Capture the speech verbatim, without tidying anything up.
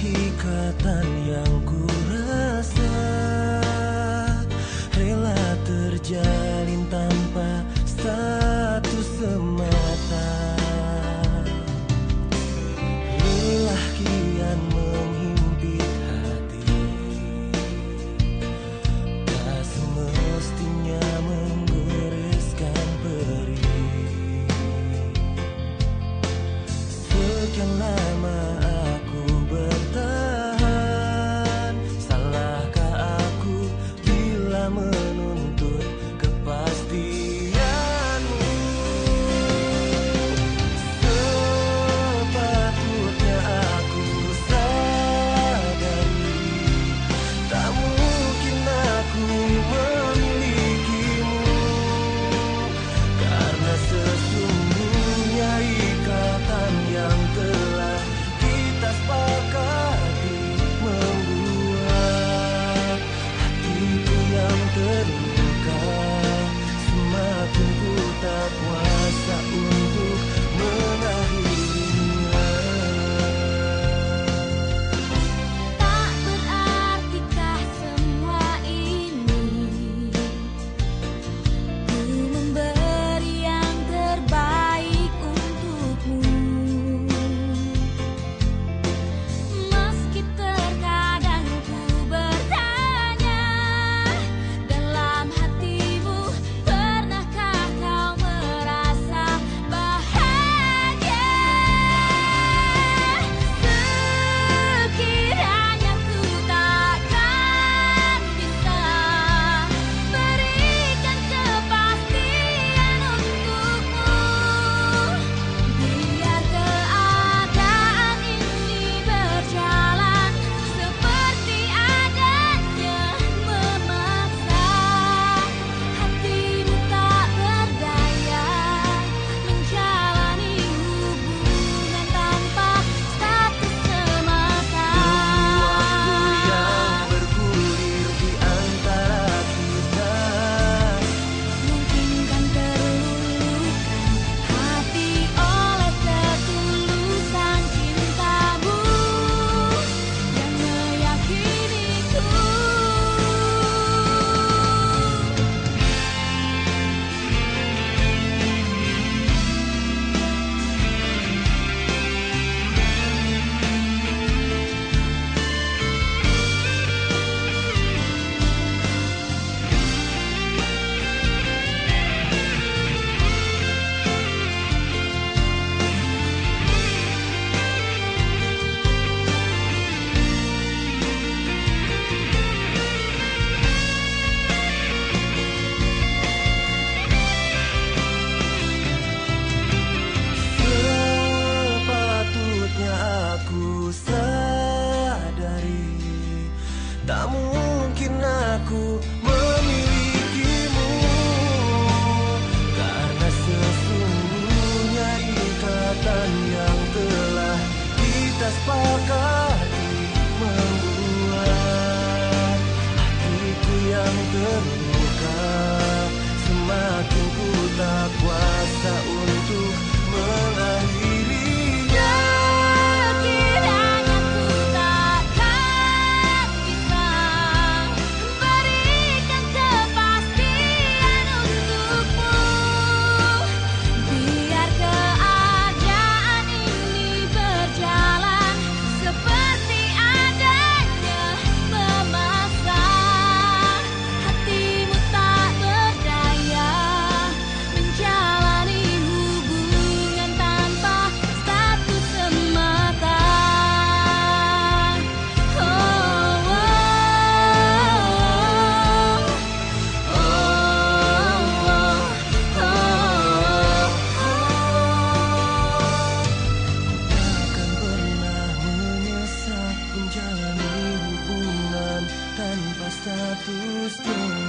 ikatan yang ku rasa, rela terjalin tanpa status semata. Lelah kian menghimpit hati, tak semestinya menggoreskan perih. Sekian lama aku bertahan, salahkah aku bila menuntut kepastianmu? Sepatutnya aku sadari, tak mungkin aku memilikimu, karena sesungguhnya ikatan yang telah kita sepakati membuat hatiku yang terluka. Semakin ku tak kuasa untuk mengakhirinya. Tak beratikah semua ini, ku memberi yang terbaik untukmu. Meski terkadang ku bertanya dalam hatimu, pernahkah kau merasa bahagia? Sekiranya ku takkan bisa berikan kepastian untukmu, biar keadaan ini berjalan seperti adanya memaksa. Hatimu tak berdaya menjalani hubungan tanpa status semata. Waktu yang bergulir di antara kita, Mungkin kan terlulukan hati oleh ketulusan cintamu yang meyakiniku. sepatutnya aku sadari, tak mungkin aku memilikimu, karena sesungguhnya ikatan yang telah kita sepakati membuat hatiku yang terluka. Semakin ku tak kuasa untuk mengakhirinya. Sekiranya ku takkan bisa berikan kepastian untukmu, biar keadaan ini berjalan seperti adanya memaksa. Hatimu tak berdaya menjalani hubungan tanpa status semata. Oh, oh, oh, oh, oh, Takkan pernah menyesal menjalani hubungan tanpa status.